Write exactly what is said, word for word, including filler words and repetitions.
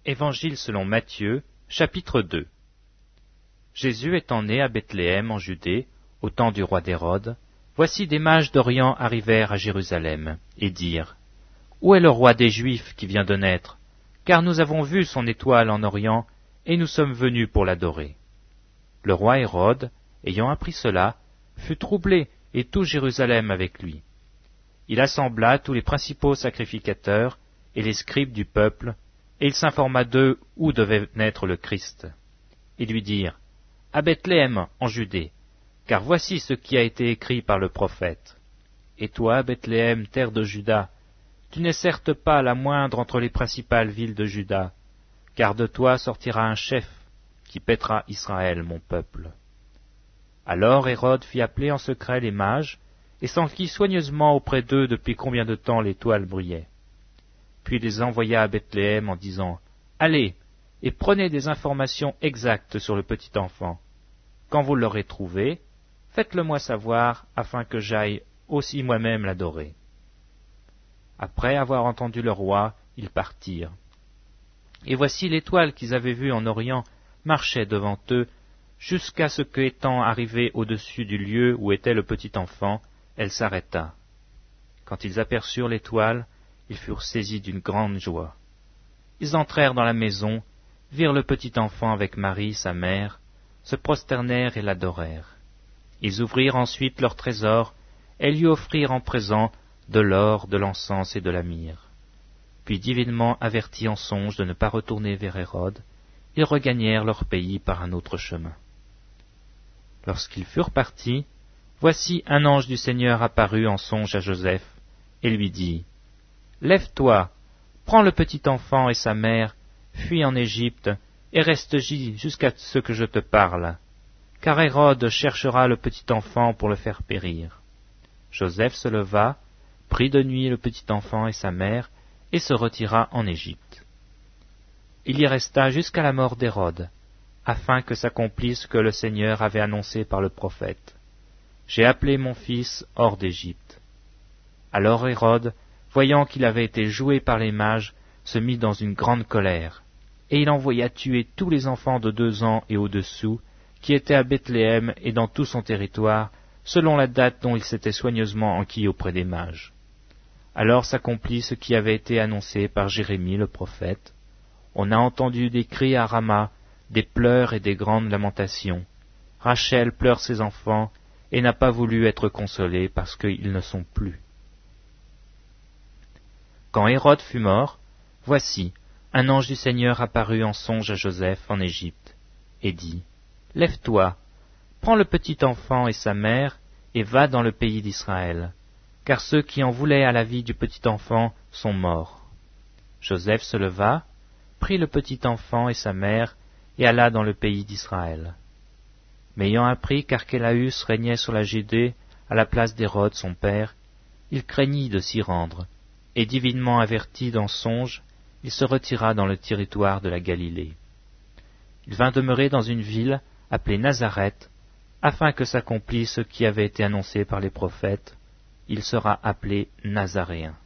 Évangile selon Matthieu, chapitre deux. Jésus étant né à Bethléem en Judée, au temps du roi d'Hérode, voici des mages d'Orient arrivèrent à Jérusalem, et dirent, « Où est le roi des Juifs qui vient de naître? Car nous avons vu son étoile en Orient, et nous sommes venus pour l'adorer. » Le roi Hérode, ayant appris cela, fut troublé, et tout Jérusalem avec lui. Il assembla tous les principaux sacrificateurs et les scribes du peuple, et il s'informa d'eux où devait naître le Christ. Ils lui dirent, « À Bethléem, en Judée, car voici ce qui a été écrit par le prophète. Et toi, Bethléem, terre de Juda, tu n'es certes pas la moindre entre les principales villes de Juda, car de toi sortira un chef qui paîtra Israël, mon peuple. » Alors Hérode fit appeler en secret les mages, et s'enquit soigneusement auprès d'eux depuis combien de temps l'étoile brillait. Puis il les envoya à Bethléem en disant, « Allez, et prenez des informations exactes sur le petit enfant. Quand vous l'aurez trouvé, faites-le-moi savoir, afin que j'aille aussi moi-même l'adorer. » Après avoir entendu le roi, ils partirent. Et voici l'étoile qu'ils avaient vue en Orient marchait devant eux, jusqu'à ce que, étant arrivée au-dessus du lieu où était le petit enfant, elle s'arrêta. Quand ils aperçurent l'étoile, ils furent saisis d'une grande joie. Ils entrèrent dans la maison, virent le petit enfant avec Marie, sa mère, se prosternèrent et l'adorèrent. Ils ouvrirent ensuite leur trésor, et lui offrirent en présent de l'or, de l'encens et de la myrrhe. Puis, divinement avertis en songe de ne pas retourner vers Hérode, ils regagnèrent leur pays par un autre chemin. Lorsqu'ils furent partis, voici un ange du Seigneur apparut en songe à Joseph, et lui dit, « Lève-toi, prends le petit enfant et sa mère, fuis en Égypte, et reste-y jusqu'à ce que je te parle, car Hérode cherchera le petit enfant pour le faire périr. » Joseph se leva, prit de nuit le petit enfant et sa mère, et se retira en Égypte. Il y resta jusqu'à la mort d'Hérode, afin que s'accomplisse ce que le Seigneur avait annoncé par le prophète. « J'ai appelé mon fils hors d'Égypte. » Alors Hérode, voyant qu'il avait été joué par les mages, se mit dans une grande colère, et il envoya tuer tous les enfants de deux ans et au-dessous, qui étaient à Bethléem et dans tout son territoire, selon la date dont il s'était soigneusement enquis auprès des mages. Alors s'accomplit ce qui avait été annoncé par Jérémie le prophète. On a entendu des cris à Rama, des pleurs et des grandes lamentations. Rachel pleure ses enfants, et n'a pas voulu être consolée parce qu'ils ne sont plus. Quand Hérode fut mort, voici, un ange du Seigneur apparut en songe à Joseph en Égypte, et dit, « Lève-toi, prends le petit enfant et sa mère, et va dans le pays d'Israël, car ceux qui en voulaient à la vie du petit enfant sont morts. » Joseph se leva, prit le petit enfant et sa mère, et alla dans le pays d'Israël. Mais ayant appris qu'Archélaüs régnait sur la Judée à la place d'Hérode son père, il craignit de s'y rendre, et divinement averti dans songe, il se retira dans le territoire de la Galilée. Il vint demeurer dans une ville appelée Nazareth, afin que s'accomplisse ce qui avait été annoncé par les prophètes, il sera appelé Nazaréen.